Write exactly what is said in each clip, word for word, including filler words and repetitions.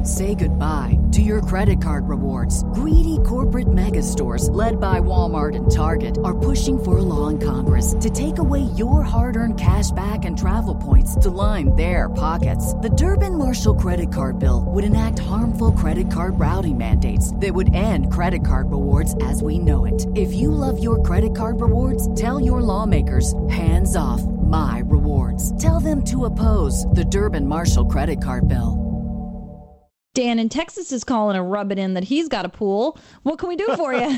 Say goodbye to your credit card rewards. Greedy corporate mega stores, led by Walmart and Target, are pushing for a law in Congress to take away your hard-earned cash back and travel points to line their pockets. The Durbin-Marshall credit card bill would enact harmful credit card routing mandates that would end credit card rewards as we know it. If you love your credit card rewards, tell your lawmakers, hands off my rewards. Tell them to oppose the Durbin-Marshall credit card bill. Dan in Texas is calling to rub it in that he's got a pool. What can we do for you?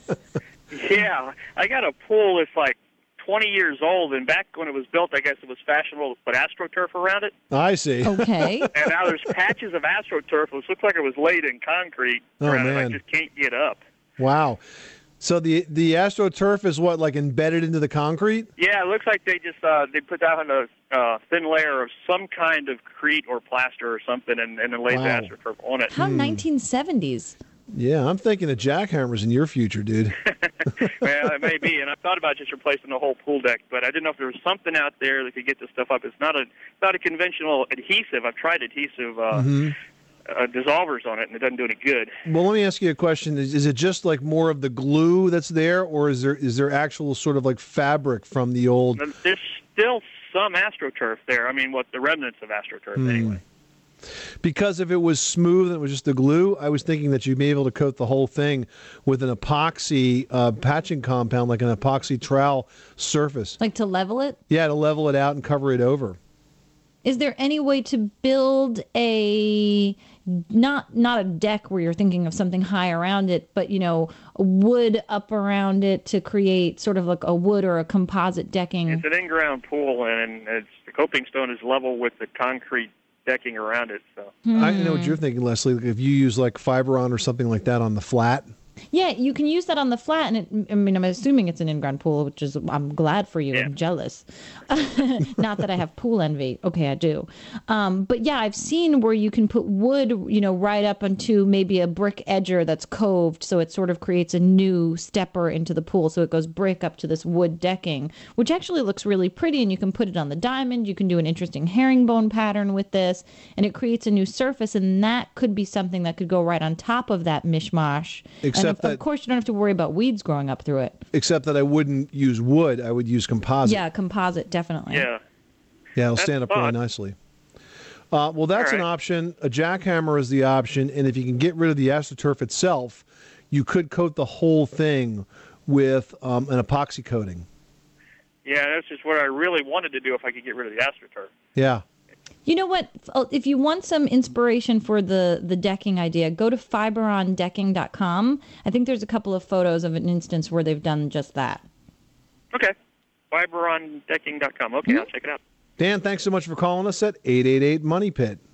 Yeah, I got a pool that's like twenty years old, and back when it was built, I guess it was fashionable to put AstroTurf around it. I see. Okay. And now there's patches of AstroTurf, which looks like it was laid in concrete Oh, around it. man. I just can't get up. Wow. So the the AstroTurf is what, like embedded into the concrete? Yeah, it looks like they just uh, they put down a uh, thin layer of some kind of crete or plaster or something, and, and then laid Wow. the AstroTurf on it. How nineteen seventies? Yeah, I'm thinking of jackhammers in your future, dude. Well, it may be, and I've thought about just replacing the whole pool deck, but I didn't know if there was something out there that could get this stuff up. It's not a not a conventional adhesive. I've tried adhesive uh, Mm-hmm. uh, dissolvers on it, and it doesn't do any good. Well, let me ask you a question. Is, is it just like more of the glue that's there, or is there is there actual sort of like fabric from the old... There's still some AstroTurf there. I mean, what the remnants of AstroTurf, Hmm. anyway. Because if it was smooth and it was just the glue, I was thinking that you'd be able to coat the whole thing with an epoxy uh, patching compound, like an epoxy trowel surface. Like to level it? Yeah, to level it out and cover it over. Is there any way to build a not not a deck where you're thinking of something high around it, but you know, wood up around it to create sort of like a wood or a composite decking? It's an in-ground pool, and it's, the coping stone is level with the concrete decking around it. So Hmm. I know what you're thinking, Leslie. Like if you use like Fiberon or something like that on the flat. Yeah, you can use that on the flat, and it, I mean, I'm assuming it's an in-ground pool, which is, I'm glad for you. Yeah. I'm jealous. Not that I have pool envy. Okay, I do. Um, but yeah, I've seen where you can put wood, you know, right up onto maybe a brick edger that's coved, so it sort of creates a new stepper into the pool. So it goes brick up to this wood decking, which actually looks really pretty, and you can put it on the diamond. You can do an interesting herringbone pattern with this, and it creates a new surface, and that could be something that could go right on top of that mishmash. Except and of, that- of course, you don't have to worry about weeds growing up through it. Except that I wouldn't use wood. I would use composite. Yeah, composite, definitely. yeah. Yeah, it'll That's stand up fun. really nicely. Uh, well, that's All an right. option. A jackhammer is the option. And if you can get rid of the AstroTurf itself, you could coat the whole thing with um, an epoxy coating. Yeah, that's just what I really wanted to do if I could get rid of the AstroTurf. Yeah. You know what? If you want some inspiration for the, the decking idea, go to fiberon decking dot com. I think there's a couple of photos of an instance where they've done just that. Okay. fiberon decking dot com. Okay, I'll check it out. Dan, thanks so much for calling us at eight eight eight Money Pit.